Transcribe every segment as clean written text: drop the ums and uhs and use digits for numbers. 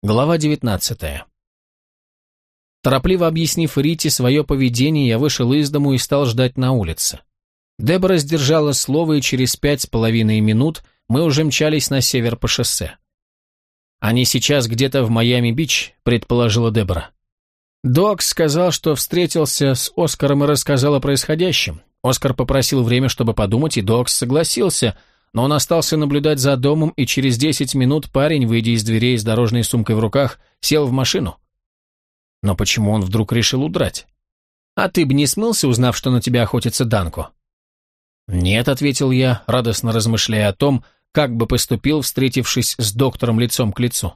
Глава 19. Торопливо объяснив Рите свое поведение, я вышел из дому и стал ждать на улице. Дебора сдержала слово, и через 5,5 минут мы уже мчались на север по шоссе. «Они сейчас где-то в Майами-Бич», — предположила Дебора. Докс сказал, что встретился с Оскаром и рассказал о происходящем. Оскар попросил время, чтобы подумать, и Докс согласился, но он остался наблюдать за домом, и через 10 минут парень, выйдя из дверей с дорожной сумкой в руках, сел в машину. Но почему он вдруг решил удрать? «А ты бы не смылся, узнав, что на тебя охотится Данко?» «Нет», — ответил я, радостно размышляя о том, как бы поступил, встретившись с доктором лицом к лицу.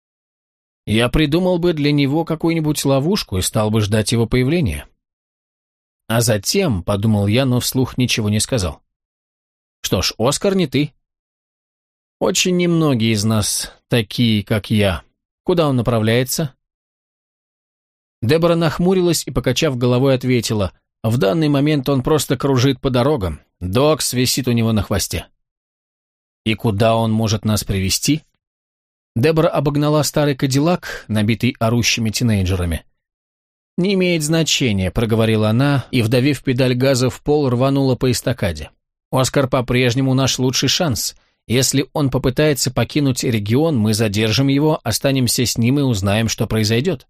«Я придумал бы для него какую-нибудь ловушку и стал бы ждать его появления». А затем, — подумал я, но вслух ничего не сказал. «Что ж, Оскар не ты». «Очень немногие из нас такие, как я. Куда он направляется?» Дебора нахмурилась и, покачав головой, ответила: «В данный момент он просто кружит по дорогам. Докс висит у него на хвосте». «И куда он может нас привести?» Дебора обогнала старый кадиллак, набитый орущими тинейджерами. «Не имеет значения», — проговорила она, и, вдавив педаль газа в пол, рванула по эстакаде. «Оскар по-прежнему наш лучший шанс. Если он попытается покинуть регион, мы задержим его, останемся с ним и узнаем, что произойдет».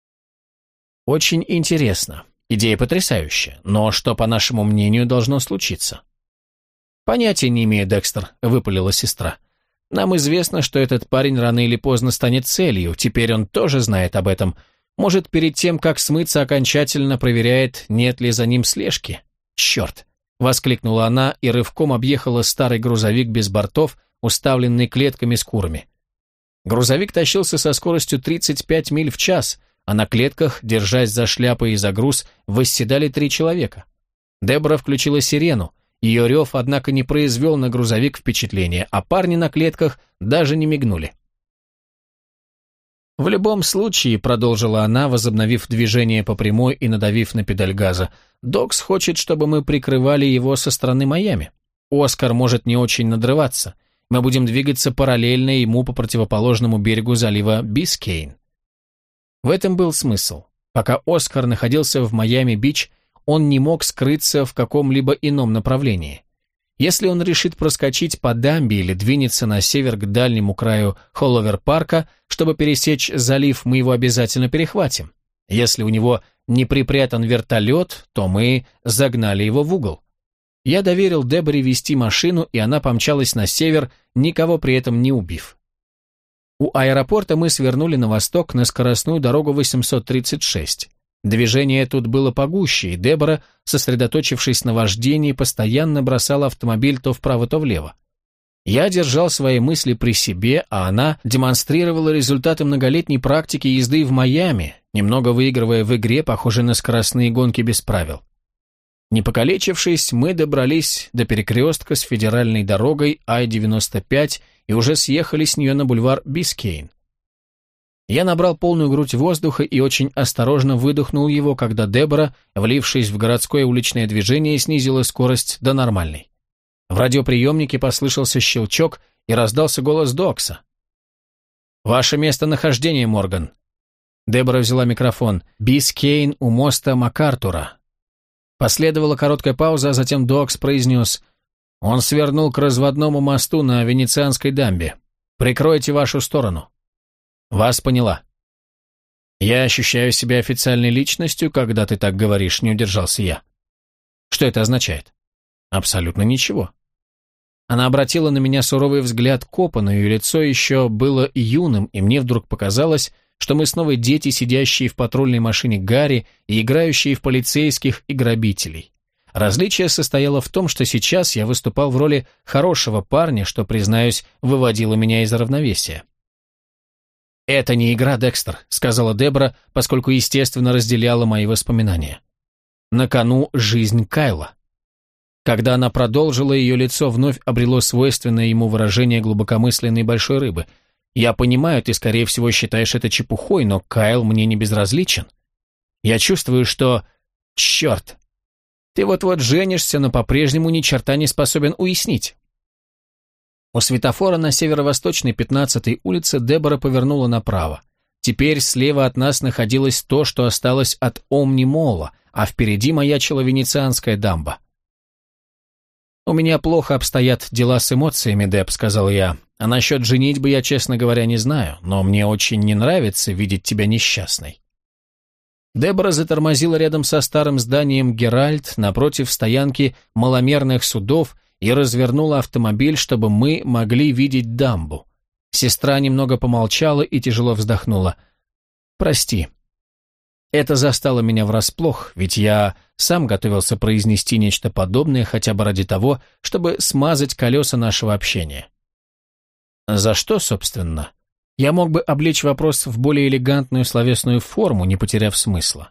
«Очень интересно. Идея потрясающая. Но что, по нашему мнению, должно случиться?» «Понятия не имею, Декстер», — выпалила сестра. «Нам известно, что этот парень рано или поздно станет целью. Теперь он тоже знает об этом. Может, перед тем, как смыться, окончательно проверяет, нет ли за ним слежки. Черт!» — воскликнула она и рывком объехала старый грузовик без бортов, уставленный клетками с курами. Грузовик тащился со скоростью 35 миль в час, а на клетках, держась за шляпы и за груз, восседали 3 человека. Дебора включила сирену. Ее рев, однако, не произвел на грузовик впечатления, а парни на клетках даже не мигнули. «В любом случае», — продолжила она, возобновив движение по прямой и надавив на педаль газа, «Докс хочет, чтобы мы прикрывали его со стороны Майами. Оскар может не очень надрываться. Мы будем двигаться параллельно ему по противоположному берегу залива Бискейн». В этом был смысл. Пока Оскар находился в Майами-Бич, он не мог скрыться в каком-либо ином направлении. Если он решит проскочить по дамбе или двинется на север к дальнему краю Холловер-парка, чтобы пересечь залив, мы его обязательно перехватим. Если у него не припрятан вертолет, то мы загнали его в угол. Я доверил Деборе вести машину, и она помчалась на север, никого при этом не убив. У аэропорта мы свернули на восток на скоростную дорогу 836. Движение тут было погуще, и Дебора, сосредоточившись на вождении, постоянно бросала автомобиль то вправо, то влево. Я держал свои мысли при себе, а она демонстрировала результаты многолетней практики езды в Майами, немного выигрывая в игре, похожей на скоростные гонки без правил. Не покалечившись, мы добрались до перекрестка с федеральной дорогой I-95 и уже съехали с нее на бульвар Бискейн. Я набрал полную грудь воздуха и очень осторожно выдохнул его, когда Дебора, влившись в городское уличное движение, снизила скорость до нормальной. В радиоприемнике послышался щелчок и раздался голос Докса. «Ваше местонахождение, Морган». Дебора взяла микрофон. «Бискейн у моста МакАртура». Последовала короткая пауза, а затем Докс произнес: «Он свернул к разводному мосту на Венецианской дамбе. Прикройте вашу сторону». «Вас поняла». «Я ощущаю себя официальной личностью, когда ты так говоришь», — не удержался я. «Что это означает?» «Абсолютно ничего». Она обратила на меня суровый взгляд копа, но ее лицо еще было юным, и мне вдруг показалось, что мы снова дети, сидящие в патрульной машине Гарри и играющие в полицейских и грабителей. Различие состояло в том, что сейчас я выступал в роли хорошего парня, что, признаюсь, выводило меня из равновесия. «Это не игра, Декстер», — сказала Дебора, поскольку, естественно, разделяла мои воспоминания. «На кону жизнь Кайла». Когда она продолжила, ее лицо вновь обрело свойственное ему выражение глубокомысленной большой рыбы. «Я понимаю, ты, скорее всего, считаешь это чепухой, но Кайл мне не безразличен. Я чувствую, что... Черт! Ты вот-вот женишься, но по-прежнему ни черта не способен уяснить». У светофора на северо-восточной 15-й улице Дебора повернула направо. Теперь слева от нас находилось то, что осталось от Омни-Мола, а впереди маячила Венецианская дамба. «У меня плохо обстоят дела с эмоциями, Деб», — сказал я. «А насчет женитьбы я, честно говоря, не знаю, но мне очень не нравится видеть тебя несчастной». Дебора затормозила рядом со старым зданием «Геральт» напротив стоянки маломерных судов и развернула автомобиль, чтобы мы могли видеть дамбу. Сестра немного помолчала и тяжело вздохнула. «Прости». Это застало меня врасплох, ведь я сам готовился произнести нечто подобное хотя бы ради того, чтобы смазать колеса нашего общения. За что, собственно? Я мог бы облечь вопрос в более элегантную словесную форму, не потеряв смысла.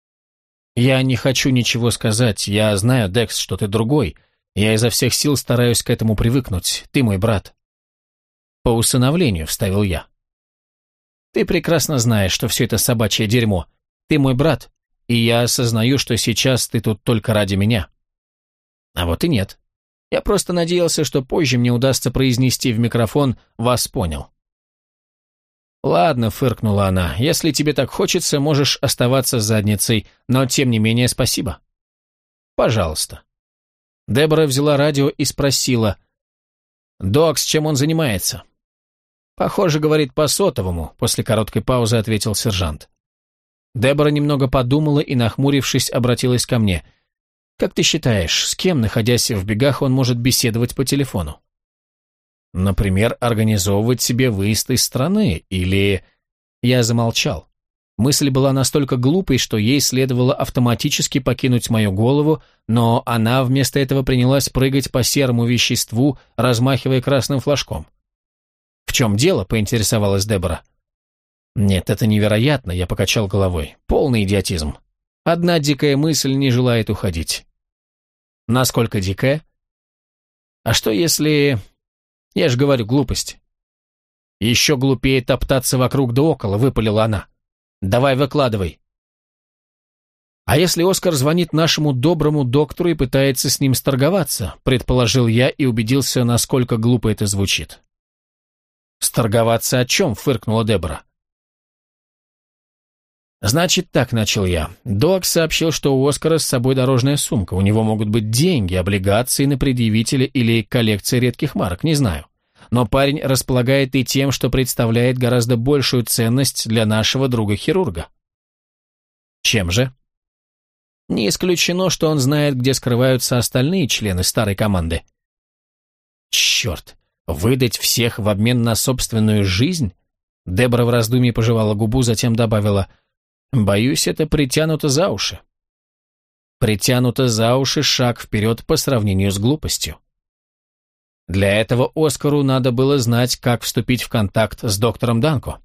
Я не хочу ничего сказать, я знаю, Декс, что ты другой, я изо всех сил стараюсь к этому привыкнуть, ты мой брат. По усыновлению, вставил я. Ты прекрасно знаешь, что все это собачье дерьмо. Ты мой брат, и я осознаю, что сейчас ты тут только ради меня. А вот и нет. Я просто надеялся, что позже мне удастся произнести в микрофон «Вас понял». «Ладно», — фыркнула она, — «если тебе так хочется, можешь оставаться с задницей, но тем не менее спасибо». «Пожалуйста». Дебора взяла радио и спросила: «Докс, чем он занимается?» «Похоже, говорит по сотовому», — после короткой паузы ответил сержант. Дебора немного подумала и, нахмурившись, обратилась ко мне. «Как ты считаешь, с кем, находясь в бегах, он может беседовать по телефону?» «Например, организовывать себе выезд из страны, или...» Я замолчал. Мысль была настолько глупой, что ей следовало автоматически покинуть мою голову, но она вместо этого принялась прыгать по серому веществу, размахивая красным флажком. «В чем дело?» — поинтересовалась Дебора. «Нет, это невероятно», — я покачал головой. «Полный идиотизм. Одна дикая мысль не желает уходить». «Насколько дикая?» «А что если...» «Я же говорю, глупость». «Еще глупее топтаться вокруг да около», — выпалила она. «Давай, выкладывай». «А если Оскар звонит нашему доброму доктору и пытается с ним сторговаться?» — предположил я и убедился, насколько глупо это звучит. «Сторговаться о чем?» — фыркнула Дебора. «Значит так», — начал я. Док сообщил, что у Оскара с собой дорожная сумка. У него могут быть деньги, облигации на предъявителя или коллекция редких марок, не знаю. Но парень располагает и тем, что представляет гораздо большую ценность для нашего друга-хирурга. Чем же? Не исключено, что он знает, где скрываются остальные члены старой команды. Черт, выдать всех в обмен на собственную жизнь? Дебора в раздумье пожевала губу, затем добавила: «Боюсь, это притянуто за уши». Притянуто за уши шаг вперед по сравнению с глупостью. Для этого Оскару надо было знать, как вступить в контакт с доктором Данко.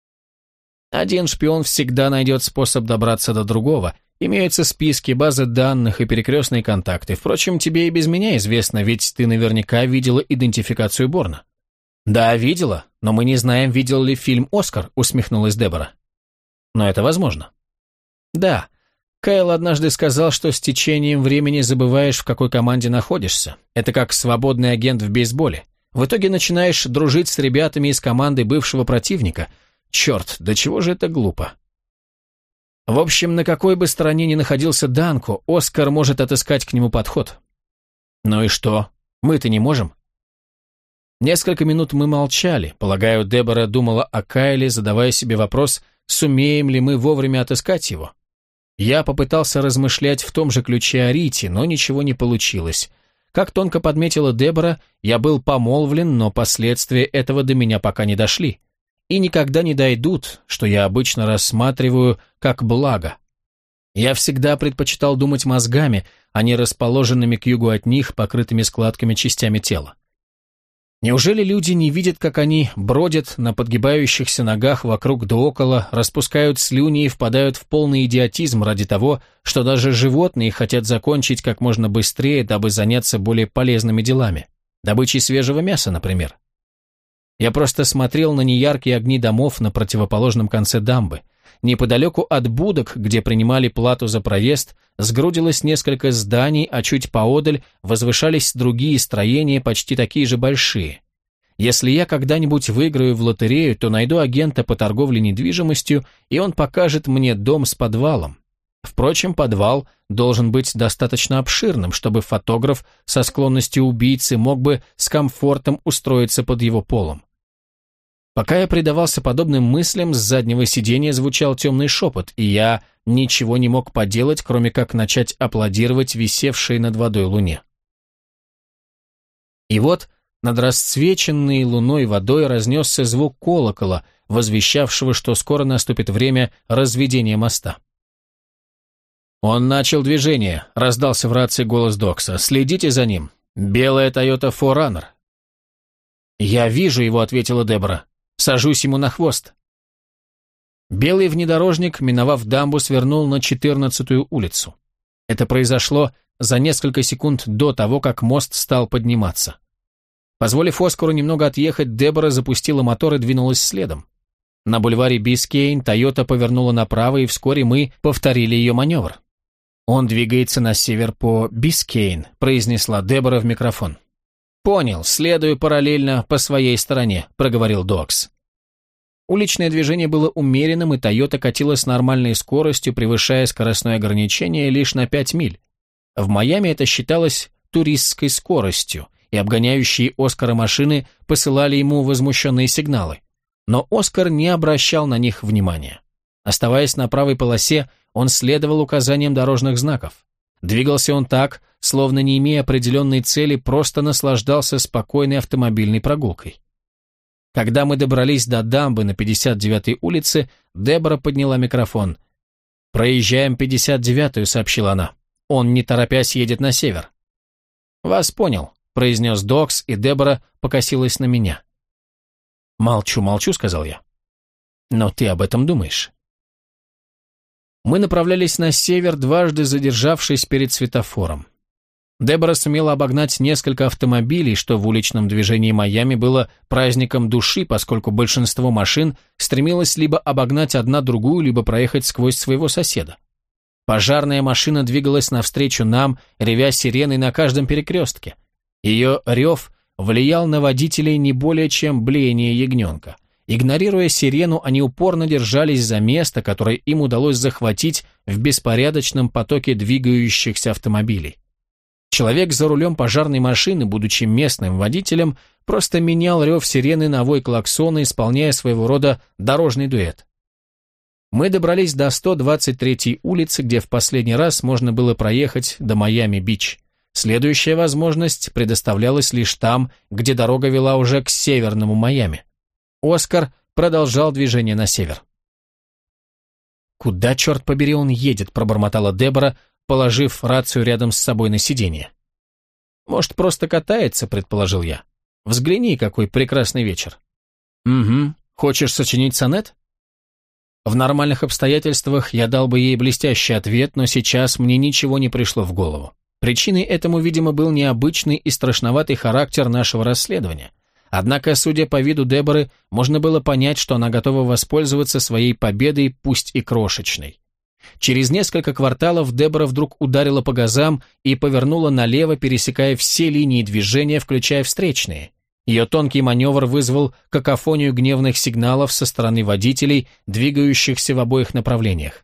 Один шпион всегда найдет способ добраться до другого. Имеются списки, базы данных и перекрестные контакты. Впрочем, тебе и без меня известно, ведь ты наверняка видела идентификацию Борна. «Да, видела, но мы не знаем, видел ли фильм «Оскар», — усмехнулась Дебора. Но это возможно. Да, Кайл однажды сказал, что с течением времени забываешь, в какой команде находишься. Это как свободный агент в бейсболе. В итоге начинаешь дружить с ребятами из команды бывшего противника. Черт, до чего же это глупо. В общем, на какой бы стороне ни находился Данко, Оскар может отыскать к нему подход. Ну и что? Мы-то не можем. Несколько минут мы молчали. Полагаю, Дебора думала о Кайле, задавая себе вопрос, сумеем ли мы вовремя отыскать его. Я попытался размышлять в том же ключе о Рите, но ничего не получилось. Как тонко подметила Дебора, я был помолвлен, но последствия этого до меня пока не дошли. И никогда не дойдут, что я обычно рассматриваю как благо. Я всегда предпочитал думать мозгами, а не расположенными к югу от них, покрытыми складками частями тела. Неужели люди не видят, как они бродят на подгибающихся ногах вокруг да около, распускают слюни и впадают в полный идиотизм ради того, что даже животные хотят закончить как можно быстрее, дабы заняться более полезными делами, добычей свежего мяса, например? Я просто смотрел на неяркие огни домов на противоположном конце дамбы. Неподалеку от будок, где принимали плату за проезд, сгрудилось несколько зданий, а чуть поодаль возвышались другие строения, почти такие же большие. Если я когда-нибудь выиграю в лотерею, то найду агента по торговле недвижимостью, и он покажет мне дом с подвалом. Впрочем, подвал должен быть достаточно обширным, чтобы фотограф со склонностью убийцы мог бы с комфортом устроиться под его полом. Пока я предавался подобным мыслям, с заднего сиденья звучал темный шепот, и я ничего не мог поделать, кроме как начать аплодировать висевшей над водой луне. И вот над расцвеченной луной водой разнесся звук колокола, возвещавшего, что скоро наступит время разведения моста. «Он начал движение», — раздался в рации голос Докса. «Следите за ним. Белая Toyota 4Runner». «Я вижу его», — ответила Дебора. «Сажусь ему на хвост». Белый внедорожник, миновав дамбу, свернул на 14-ю улицу. Это произошло за несколько секунд до того, как мост стал подниматься. Позволив Оскару немного отъехать, Дебора запустила мотор и двинулась следом. На бульваре Бискейн Тойота повернула направо, и вскоре мы повторили ее маневр. «Он двигается на север по Бискейн», — произнесла Дебора в микрофон. «Понял, следую параллельно по своей стороне», — проговорил Докс. Уличное движение было умеренным, и Тойота катила с нормальной скоростью, превышая скоростное ограничение лишь на 5 миль. В Майами это считалось туристской скоростью, и обгоняющие Оскара машины посылали ему возмущенные сигналы. Но Оскар не обращал на них внимания. Оставаясь на правой полосе, он следовал указаниям дорожных знаков. Двигался он так, словно не имея определенной цели, просто наслаждался спокойной автомобильной прогулкой. Когда мы добрались до дамбы на 59-й улице, Дебора подняла микрофон. «Проезжаем 59-ю», — сообщила она. «Он, не торопясь, едет на север». «Вас понял», — произнес Докс, и Дебора покосилась на меня. «Молчу, молчу», — сказал я. «Но ты об этом думаешь». Мы направлялись на север, дважды задержавшись перед светофором. Дебора сумела обогнать несколько автомобилей, что в уличном движении Майами было праздником души, поскольку большинство машин стремилось либо обогнать одна другую, либо проехать сквозь своего соседа. Пожарная машина двигалась навстречу нам, ревя сиреной на каждом перекрестке. Ее рев влиял на водителей не более чем блеяние ягненка. Игнорируя сирену, они упорно держались за место, которое им удалось захватить в беспорядочном потоке двигающихся автомобилей. Человек за рулем пожарной машины, будучи местным водителем, просто менял рев сирены на вой клаксона, исполняя своего рода дорожный дуэт. Мы добрались до 123-й улицы, где в последний раз можно было проехать до Майами-Бич. Следующая возможность предоставлялась лишь там, где дорога вела уже к северному Майами. Оскар продолжал движение на север. «Куда, черт побери, он едет?» – пробормотала Дебора, положив рацию рядом с собой на сиденье. «Может, просто катается?» – предположил я. «Взгляни, какой прекрасный вечер». «Угу. Хочешь сочинить сонет?» В нормальных обстоятельствах я дал бы ей блестящий ответ, но сейчас мне ничего не пришло в голову. Причиной этому, видимо, был необычный и страшноватый характер нашего расследования. Однако, судя по виду Деборы, можно было понять, что она готова воспользоваться своей победой, пусть и крошечной. Через несколько кварталов Дебора вдруг ударила по газам и повернула налево, пересекая все линии движения, включая встречные. Ее тонкий маневр вызвал какофонию гневных сигналов со стороны водителей, двигающихся в обоих направлениях.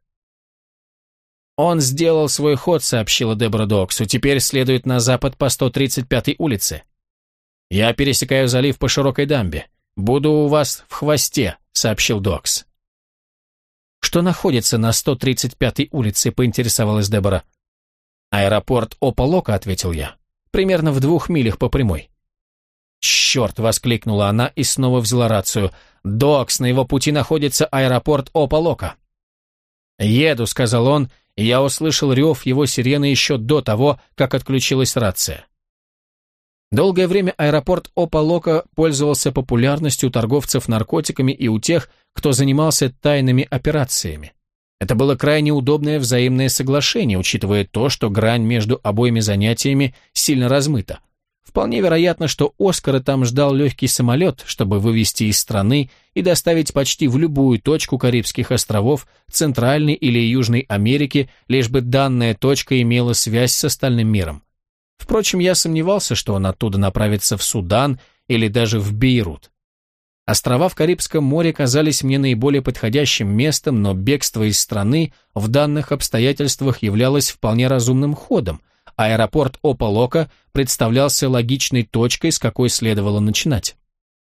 «Он сделал свой ход», — сообщила Дебора Доксу. «Теперь следует на запад по 135-й улице». «Я пересекаю залив по широкой дамбе. Буду у вас в хвосте», — сообщил Докс. «Что находится на 135-й улице?» — поинтересовалась Дебора. «Аэропорт Опа-Лока», — ответил я. «Примерно в 2 милях по прямой». «Черт!» — воскликнула она и снова взяла рацию. «Докс, на его пути находится аэропорт Опа-Лока». «Еду», — сказал он, и я услышал рев его сирены еще до того, как отключилась рация. Долгое время аэропорт Опа-Лока пользовался популярностью у торговцев наркотиками и у тех, кто занимался тайными операциями. Это было крайне удобное взаимное соглашение, учитывая то, что грань между обоими занятиями сильно размыта. Вполне вероятно, что Оскара там ждал легкий самолет, чтобы вывезти из страны и доставить почти в любую точку Карибских островов, Центральной или Южной Америки, лишь бы данная точка имела связь с остальным миром. Впрочем, я сомневался, что он оттуда направится в Судан или даже в Бейрут. Острова в Карибском море казались мне наиболее подходящим местом, но бегство из страны в данных обстоятельствах являлось вполне разумным ходом. Аэропорт Опа-Лока представлялся логичной точкой, с какой следовало начинать.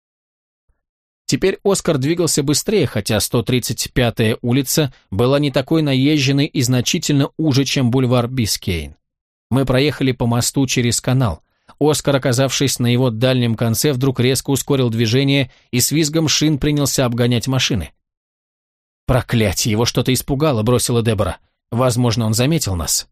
Теперь Оскар двигался быстрее, хотя 135-я улица была не такой наезженной и значительно уже, чем бульвар Бискейн. Мы проехали по мосту через канал. Оскар, оказавшись на его дальнем конце, вдруг резко ускорил движение и с визгом шин принялся обгонять машины. «Проклятье, его что-то испугало», — бросила Дебора. «Возможно, он заметил нас».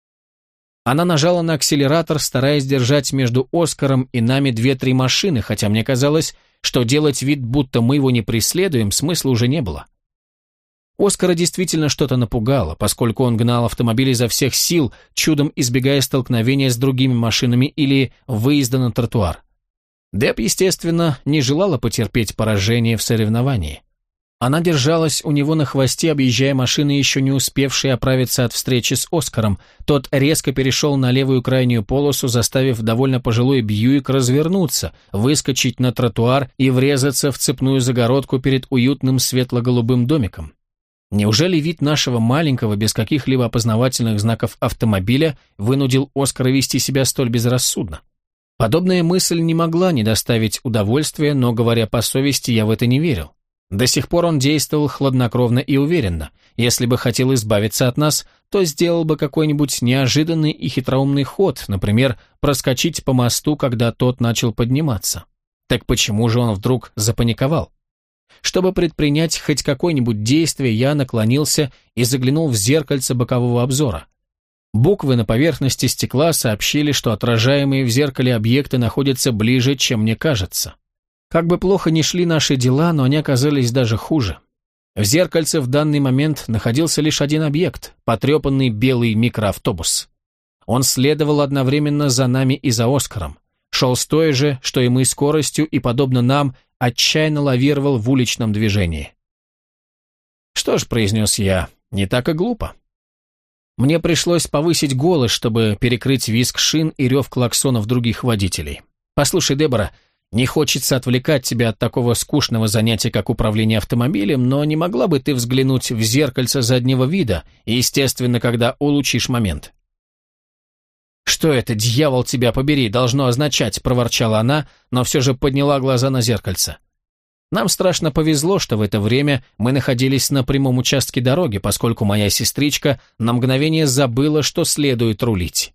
Она нажала на акселератор, стараясь держать между Оскаром и нами 2-3 машины, хотя мне казалось, что делать вид, будто мы его не преследуем, смысла уже не было. Оскара действительно что-то напугало, поскольку он гнал автомобиль изо всех сил, чудом избегая столкновения с другими машинами или выезда на тротуар. Деб, естественно, не желала потерпеть поражение в соревновании. Она держалась у него на хвосте, объезжая машины, еще не успевшие оправиться от встречи с Оскаром. Тот резко перешел на левую крайнюю полосу, заставив довольно пожилой Бьюик развернуться, выскочить на тротуар и врезаться в цепную загородку перед уютным светло-голубым домиком. Неужели вид нашего маленького, без каких-либо опознавательных знаков автомобиля вынудил Оскара вести себя столь безрассудно? Подобная мысль не могла не доставить удовольствия, но, говоря по совести, я в это не верил. До сих пор он действовал хладнокровно и уверенно. Если бы хотел избавиться от нас, то сделал бы какой-нибудь неожиданный и хитроумный ход, например, проскочить по мосту, когда тот начал подниматься. Так почему же он вдруг запаниковал? Чтобы предпринять хоть какое-нибудь действие, я наклонился и заглянул в зеркальце бокового обзора. Буквы на поверхности стекла сообщили, что отражаемые в зеркале объекты находятся ближе, чем мне кажется. Как бы плохо ни шли наши дела, но они оказались даже хуже. В зеркальце в данный момент находился лишь один объект – потрепанный белый микроавтобус. Он следовал одновременно за нами и за Оскаром. Шел с той же, что и мы, скоростью, и, подобно нам, отчаянно лавировал в уличном движении. «Что ж», – произнес я, – «не так и глупо». Мне пришлось повысить голос, чтобы перекрыть визг шин и рев клаксонов других водителей. «Послушай, Дебора, не хочется отвлекать тебя от такого скучного занятия, как управление автомобилем, но не могла бы ты взглянуть в зеркальце заднего вида, естественно, когда улучшишь момент?» «Что это, дьявол тебя побери, должно означать?» – проворчала она, но все же подняла глаза на зеркальце. Нам страшно повезло, что в это время мы находились на прямом участке дороги, поскольку моя сестричка на мгновение забыла, что следует рулить.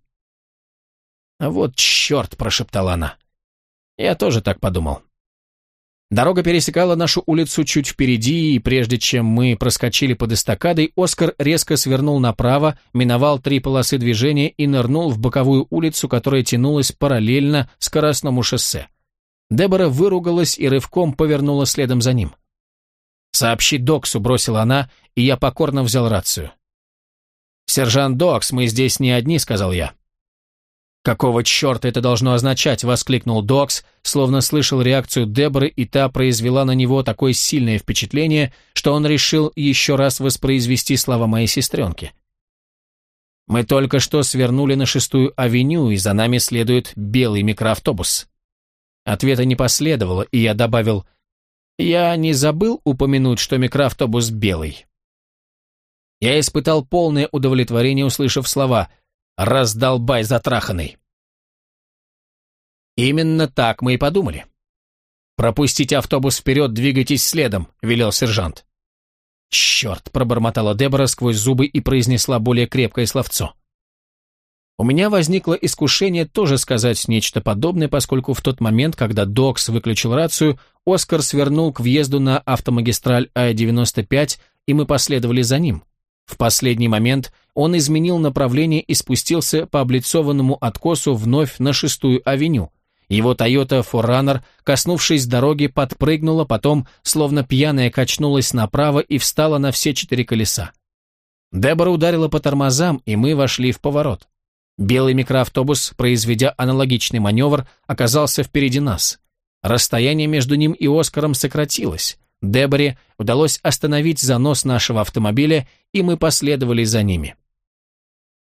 «А вот черт!» – прошептала она. Я тоже так подумал. Дорога пересекала нашу улицу чуть впереди, и прежде чем мы проскочили под эстакадой, Оскар резко свернул направо, миновал 3 полосы движения и нырнул в боковую улицу, которая тянулась параллельно скоростному шоссе. Дебора выругалась и рывком повернула следом за ним. «Сообщи Доксу», — бросила она, и я покорно взял рацию. «Сержант Докс, мы здесь не одни», — сказал я. «Какого черта это должно означать?» — воскликнул Докс, словно слышал реакцию Деборы, и та произвела на него такое сильное впечатление, что он решил еще раз воспроизвести слова моей сестренки. «Мы только что свернули на 6-ю авеню, и за нами следует белый микроавтобус». Ответа не последовало, и я добавил: «Я не забыл упомянуть, что микроавтобус белый». Я испытал полное удовлетворение, услышав слова «раздолбай затраханный». Именно так мы и подумали. «Пропустите автобус вперед, двигайтесь следом», — велел сержант. «Черт», — пробормотала Дебора сквозь зубы и произнесла более крепкое словцо. У меня возникло искушение тоже сказать нечто подобное, поскольку в тот момент, когда Докс выключил рацию, Оскар свернул к въезду на автомагистраль А-95, и мы последовали за ним. В последний момент он изменил направление и спустился по облицованному откосу вновь на 6-ю авеню. Его Toyota 4Runner, коснувшись дороги, подпрыгнула, потом, словно пьяная, качнулась направо и встала на все 4 колеса. Дебора ударила по тормозам, и мы вошли в поворот. Белый микроавтобус, произведя аналогичный маневр, оказался впереди нас. Расстояние между ним и Оскаром сократилось. Деборе удалось остановить занос нашего автомобиля, и мы последовали за ними.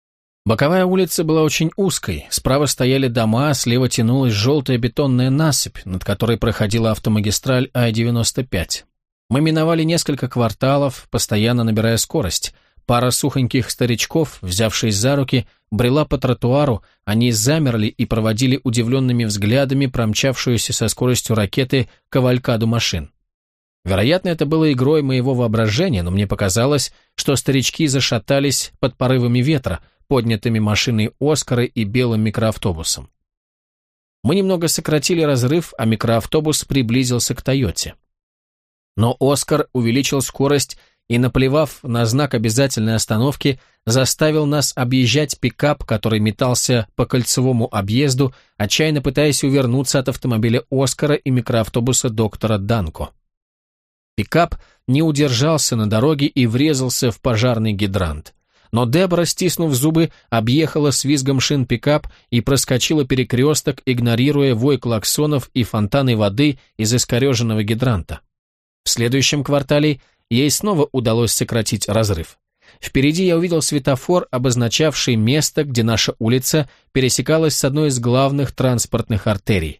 Боковая улица была очень узкой, справа стояли дома, слева тянулась желтая бетонная насыпь, над которой проходила автомагистраль А-95. Мы миновали несколько кварталов, постоянно набирая скорость. Пара сухоньких старичков, взявшись за руки, брела по тротуару, они замерли и проводили удивленными взглядами промчавшуюся со скоростью ракеты кавалькаду машин. Вероятно, это было игрой моего воображения, но мне показалось, что старички зашатались под порывами ветра, поднятыми машиной Оскара и белым микроавтобусом. Мы немного сократили разрыв, а микроавтобус приблизился к Тойоте. Но Оскар увеличил скорость и, наплевав на знак обязательной остановки, заставил нас объезжать пикап, который метался по кольцевому объезду, отчаянно пытаясь увернуться от автомобиля Оскара и микроавтобуса доктора Данко. Пикап не удержался на дороге и врезался в пожарный гидрант. Но Дебора, стиснув зубы, объехала с визгом шин пикап и проскочила перекресток, игнорируя вой клаксонов и фонтаны воды из искореженного гидранта. В следующем квартале ей снова удалось сократить разрыв. Впереди я увидел светофор, обозначавший место, где наша улица пересекалась с одной из главных транспортных артерий.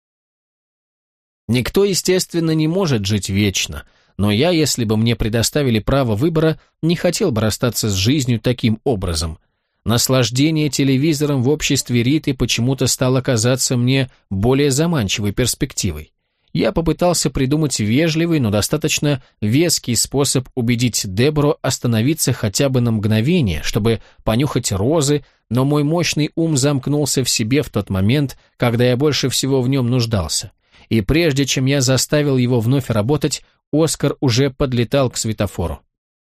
Никто, естественно, не может жить вечно, но я, если бы мне предоставили право выбора, не хотел бы расстаться с жизнью таким образом. Наслаждение телевизором в обществе Риты почему-то стало казаться мне более заманчивой перспективой. Я попытался придумать вежливый, но достаточно веский способ убедить Дебору остановиться хотя бы на мгновение, чтобы понюхать розы, но мой мощный ум замкнулся в себе в тот момент, когда я больше всего в нем нуждался. И прежде чем я заставил его вновь работать, Оскар уже подлетал к светофору.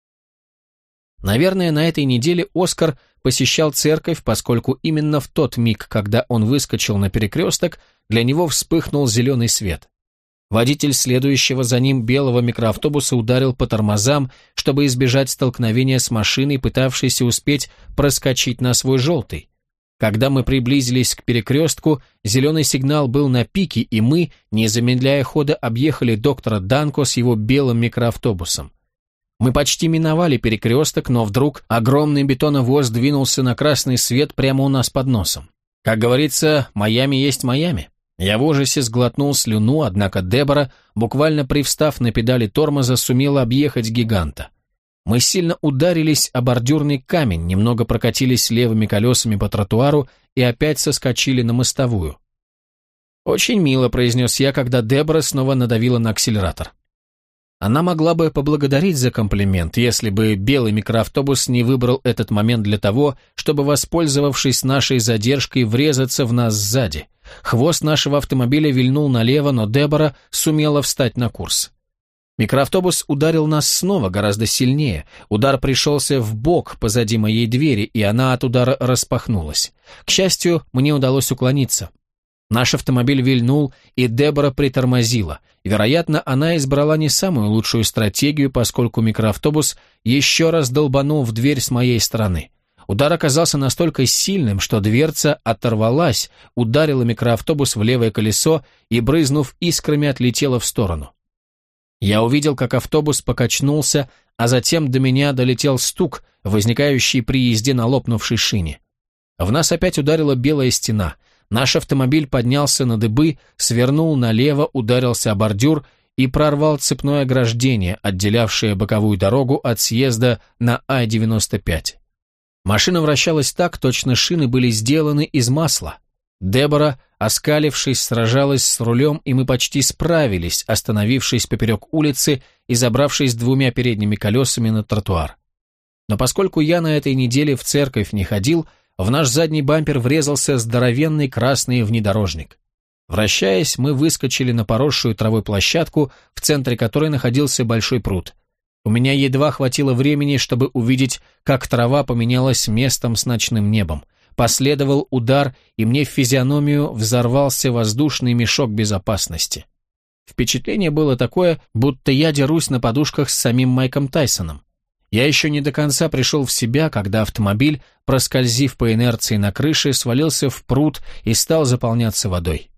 Наверное, на этой неделе Оскар посещал церковь, поскольку именно в тот миг, когда он выскочил на перекресток, для него вспыхнул зеленый свет. Водитель следующего за ним белого микроавтобуса ударил по тормозам, чтобы избежать столкновения с машиной, пытавшейся успеть проскочить на свой желтый. Когда мы приблизились к перекрестку, зеленый сигнал был на пике, и мы, не замедляя хода, объехали доктора Данко с его белым микроавтобусом. Мы почти миновали перекресток, но вдруг огромный бетоновоз двинулся на красный свет прямо у нас под носом. Как говорится, Майами есть Майами. Я в ужасе сглотнул слюну, однако Дебора, буквально привстав на педали тормоза, сумела объехать гиганта. Мы сильно ударились о бордюрный камень, немного прокатились левыми колесами по тротуару и опять соскочили на мостовую. «Очень мило», — произнес я, когда Дебора снова надавила на акселератор. Она могла бы поблагодарить за комплимент, если бы белый микроавтобус не выбрал этот момент для того, чтобы, воспользовавшись нашей задержкой, врезаться в нас сзади. Хвост нашего автомобиля вильнул налево, но Дебора сумела встать на курс. Микроавтобус ударил нас снова, гораздо сильнее. Удар пришелся в бок позади моей двери, и она от удара распахнулась. К счастью, мне удалось уклониться. Наш автомобиль вильнул, и Дебора притормозила. Вероятно, она избрала не самую лучшую стратегию, поскольку микроавтобус еще раз долбанул в дверь с моей стороны. Удар оказался настолько сильным, что дверца оторвалась, ударила микроавтобус в левое колесо и, брызнув искрами, отлетела в сторону. Я увидел, как автобус покачнулся, а затем до меня долетел стук, возникающий при езде на лопнувшей шине. В нас опять ударила белая стена. Наш автомобиль поднялся на дыбы, свернул налево, ударился о бордюр и прорвал цепное ограждение, отделявшее боковую дорогу от съезда на А-95. Машина вращалась так, точно шины были сделаны из масла. Дебора, оскалившись, сражалась с рулем, и мы почти справились, остановившись поперек улицы и забравшись двумя передними колесами на тротуар. Но поскольку я на этой неделе в церковь не ходил, в наш задний бампер врезался здоровенный красный внедорожник. Вращаясь, мы выскочили на поросшую травой площадку, в центре которой находился большой пруд. У меня едва хватило времени, чтобы увидеть, как трава поменялась местом с ночным небом. Последовал удар, и мне в физиономию взорвался воздушный мешок безопасности. Впечатление было такое, будто я дерусь на подушках с самим Майком Тайсоном. Я еще не до конца пришел в себя, когда автомобиль, проскользив по инерции на крыше, свалился в пруд и стал заполняться водой.